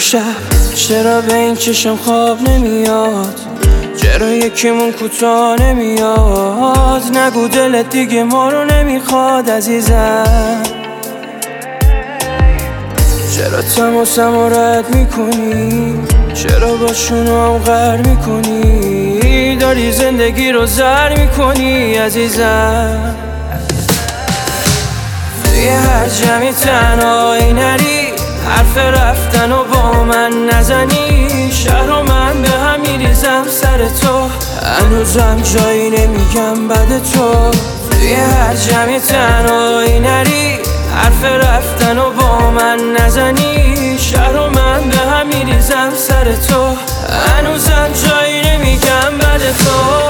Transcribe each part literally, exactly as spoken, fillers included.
شب چرا به این چشم خواب نمیاد؟ چرا یکیمون کوتاه نمیاد؟ نگو دلت دیگه ما رو نمیخواد عزیزم. چرا تماسم رد میکنی؟ چرا باشونو هم غر میکنی؟ داری زندگی رو زر میکنی عزیزم. توی هر جمعی تنهایی نری، حرف رفتن و با من نزنی. شهر و من به هم میریزم سر تو، هنوزم جایی نمیگم بد تو. توی هر جمعی تنهایی نری، حرف رفتن و با من نزنی. شهر و من به هم میریزم سر تو، هنوزم جایی نمیگم بد تو.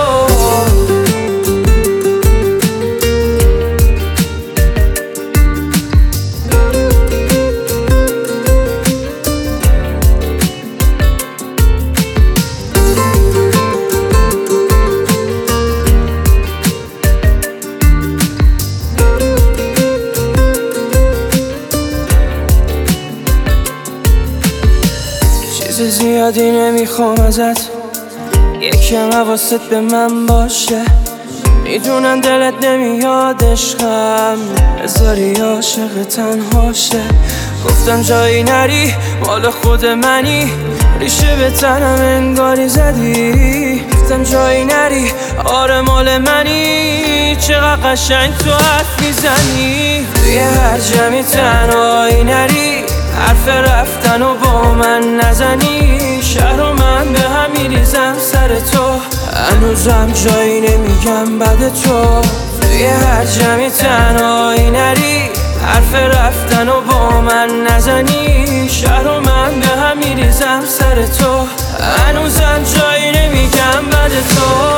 چیز زیادی نمیخوام ازت، یکم حواست به من باشه. میدونم دلت نمیاد عشقم، بذاری عاشق تنهاشه. گفتم جایی نری، مال خود منی، ریشه به تنم انگاری زدی. گفتم جایی نری، آره مال منی، چقدر قشنگ تو حرف میزنی. توی هر جمعی تنهایی نری، حرف رفتن و با من نزنی. شهر و من به هم میریزم سر تو، هنوزم جایی نمیگم بد تو. توی هر جمعی تنهایی نری، حرف رفتن و با من نزنی. شهر و من به هم میریزم سر تو، هنوزم جایی نمیگم بد تو.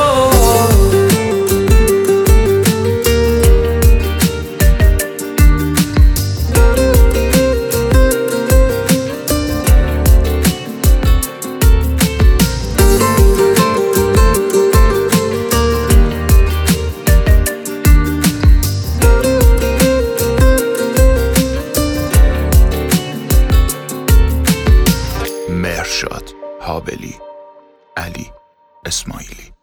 مرشاد حابلی، علی اسماعیلی.